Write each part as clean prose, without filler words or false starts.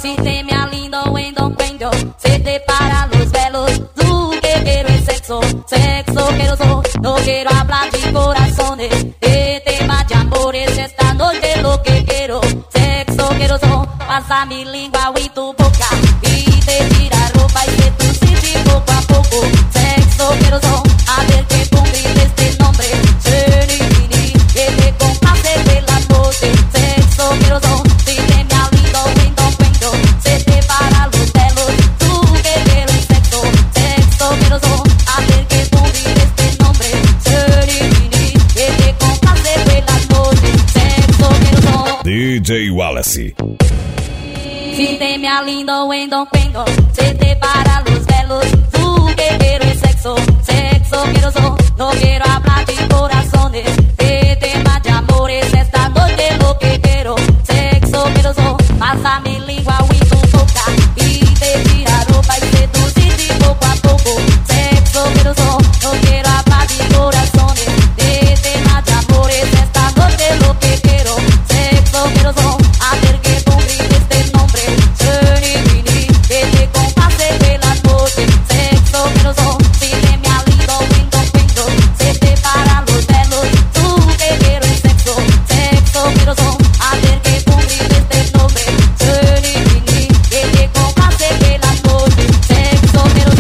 Sistema lindo en Don Cuento, se te para los velos. Tú que quiero es sexo, sexo quiero so. No quiero hablar de corazones, de temas de amores. Esta noche lo que quiero, sexo quiero so. Pasa mi lengua y tu boca, y te tira ropa y que tú sientes poco a poco. Sexo quiero so, a ver que tú grites este nombre. Serenini, que te complace de las noches. Sexo quiero so, si te me alido en Don Cuento, se te para los pelos. Tú que quieres sexo, sexo quiero so, a ver que tú grites este nombre. Serenini, que te complace de las noches. Sexo quiero so. DJ Wallace. Si te me alindo en Don Cuento, se te para los velos. Tú que quieres sexo, sexo quiero so. No quiero hablar de corazones, de temas de amores. Esta noche lo que quiero, sexo quiero so. Pasa mi lengua y tu boca, y te tira ropa y te tú sientes poco a poco. Sexo quiero so, no quiero hablar de corazones, de temas de amores. Esta noche lo que quiero, sexo quiero so. A ver que tú grites este nombre. Serenini, que te complace de las noches. Sexo quiero so, si te me alido en Don Cuento, se te para los velos. Tú que quieres sexo, sexo quiero so. A ver que tú grites este nombre. Serenini, que te complace de las noches. Sexo quiero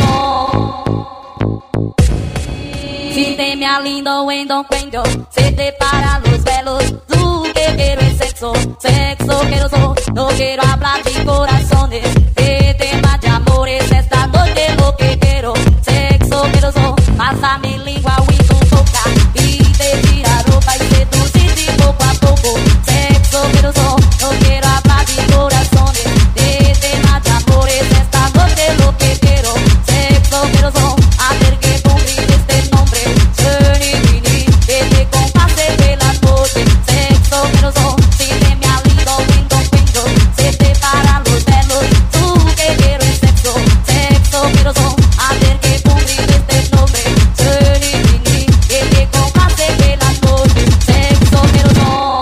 so. Si te me alindo en Don Cuento, se te para los velos. Tú que quieres sexo, sexo quiero so. No quiero hablar de corazones, de temas de amores. Esta noche lo que quiero, sexo quiero so. Pasa mi lengua y tu boca, y te tira ropa y te tú sientes poco a poco. Sexo quiero so, no quiero hablar de corazones, de temas de amores. Esta noche lo que quiero, sexo quiero so. A ver que tú grites este nombre. Serenini, que te complace de las noches. Sexo quiero so, si te me alido en Don Cuento, se te para los velos. Tú que quieres sexo, sexo quiero so. A ver que tú grites este nombre. Serenini, que te complace de las noches. Sexo quiero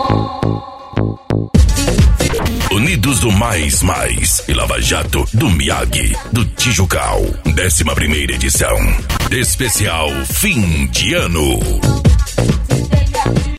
so. Unidos do Mais e Lava Jato do Miyagi, do Tijucal. 11ª edição. Especial fim de ano.